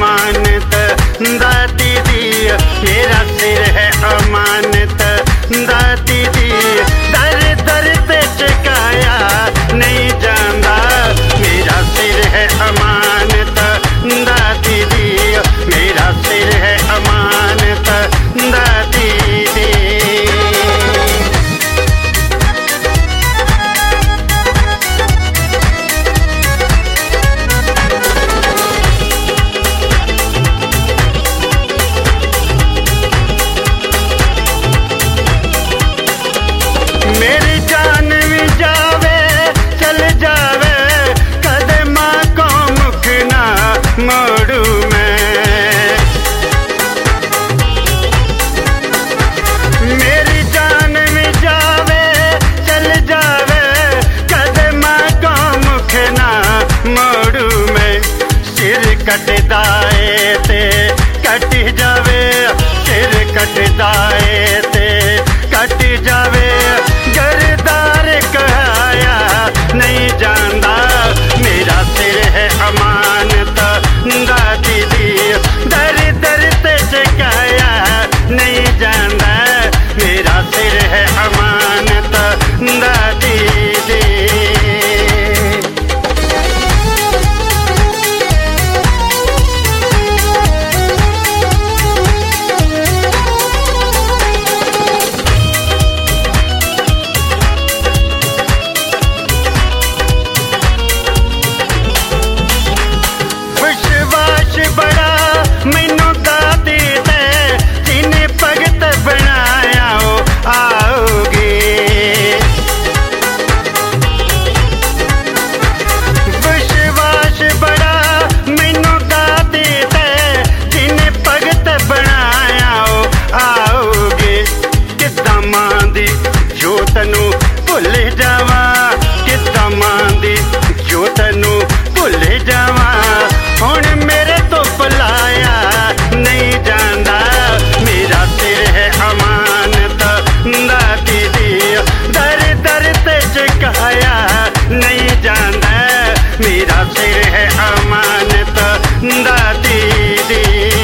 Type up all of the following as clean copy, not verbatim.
अमानत दाती दी, मेरा सिर है अमानत दाती दी। दर दर ते चकाया नहीं जांदा, मेरा सिर है अमानत दाती दी, मेरा सिर है अमानत दाती दी। मेरी जान भी जावे चल जावे, कदमा को मुख ना मोड़ू मैं। मेरी जान भी जावे चल जावे, कदमा को मुख ना मोड़ू मैं। सिर कटदा ए ते कट जावे, सिर कटदा ए ते कट जावे। गरदार कहाया नहीं जांदा, मेरा सिर है अमानत दाती दी। दर दर ते चकाया नहीं जांदा, मेरा सिर है अमानत दाती दी। बड़ा मैनू दाती दे, जिन्हें भगत बनाया हो आओगे। विश्वास बड़ा मैनू दाती दे, जिन्हें भगत बनाया हो आओगे। किद्दां मां दी जोत नू भुल जावा, किद्दां मां दी जोत नू भुल जावा। हुण मेरे तो बुलाया नहीं जांदा, मेरा सिर है अमानत दाती दी। दर दर ते चकाया नहीं जांदा, मेरा सिर है अमानत दाती दी।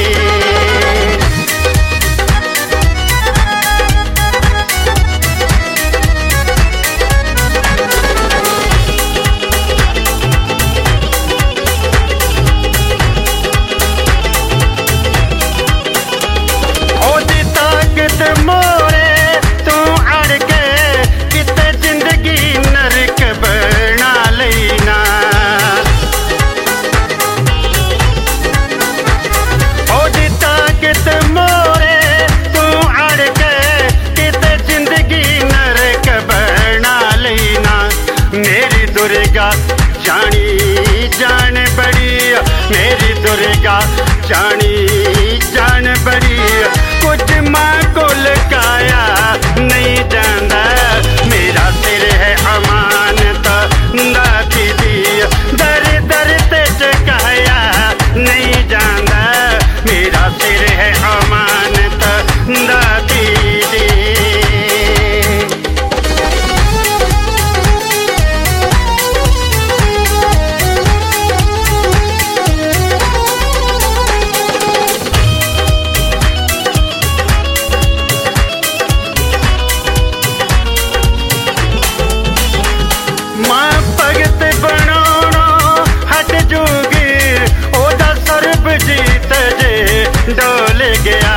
मोरे तू अड़ के किते जिंदगी नरक बना लेना। ओदी ताकत मोरे तू अड़ के किते जिंदगी नरक बना लेना। मेरी दुर्गा जानी जान बड़ी, मेरी दुर्गा जानी जान बड़ी। कुछ माँ को लकाया नहीं जांदा, मेरा सिर है अमानत दाती दी। दर दर ते चकाया नहीं जांदा, मेरा सिर है अमानत दाती दी। डोल गया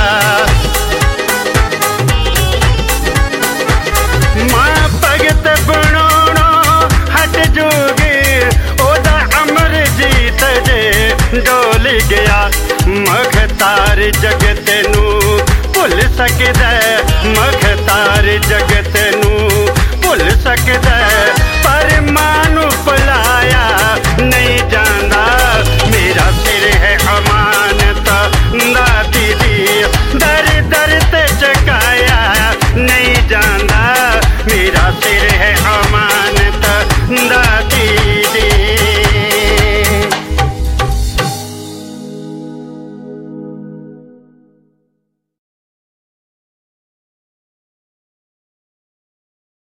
मां भगत बनाना हट जोगी, ओदा अमर जीत जे डोल गया। मखतार जगत नू भुल सकदा, मखतार जगत नू भुल सकदा, पर मां नू भुला